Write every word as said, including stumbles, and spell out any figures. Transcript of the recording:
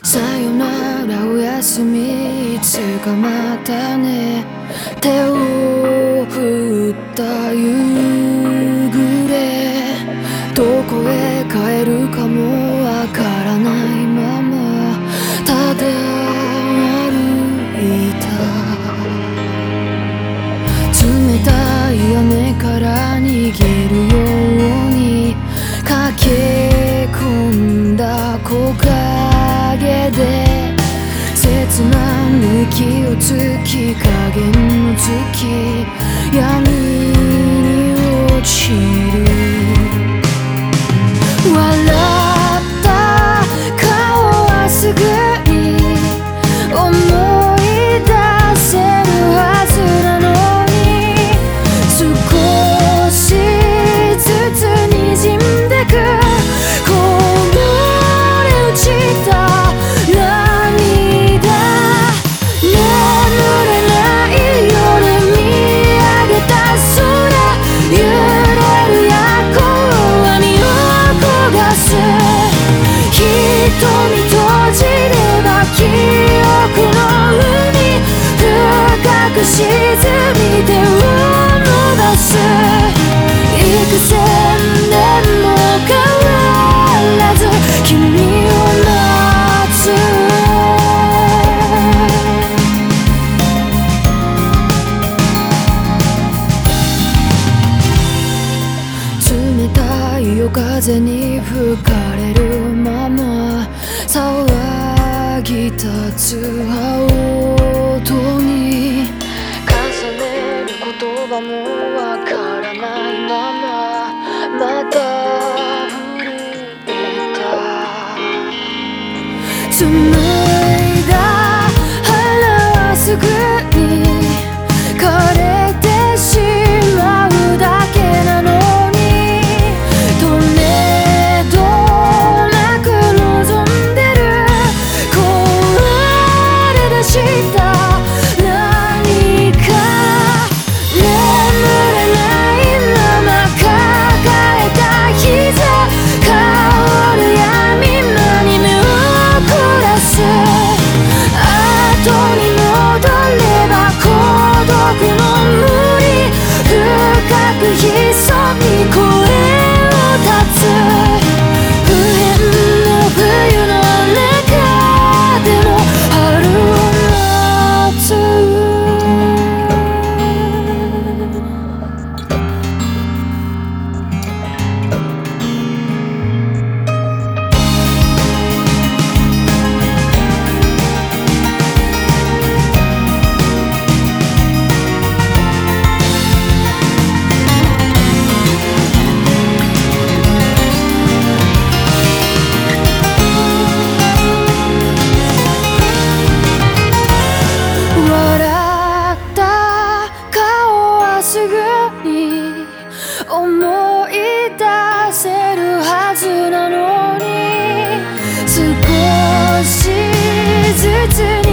さよならおやすみいつかまたね手を振った夕暮れどこへ帰るかもわからないままただ歩いた冷たい雨から逃げるように駆け込んだ木陰で切なぬ息をつき影の月闇に落ちる笑った顔はすぐに思い出せるはずなのに少しずつ滲んでくこぼれ落ちた涙眠れない夜見上げた空揺れる夜行は身を焦がす瞳閉じれば記憶の海深く沈み手を伸ばす幾千年も変わらず君を待つ冷たい夜風に吹かれるまま騒ぎ立つ青音に重ねる言葉もわからないまままた震えた紡いだ腹はすぐに枯れてしまうだけなの潜み声を立つ不変な冬の中でも春を待つすぐに思い出せるはずなのに少しずつ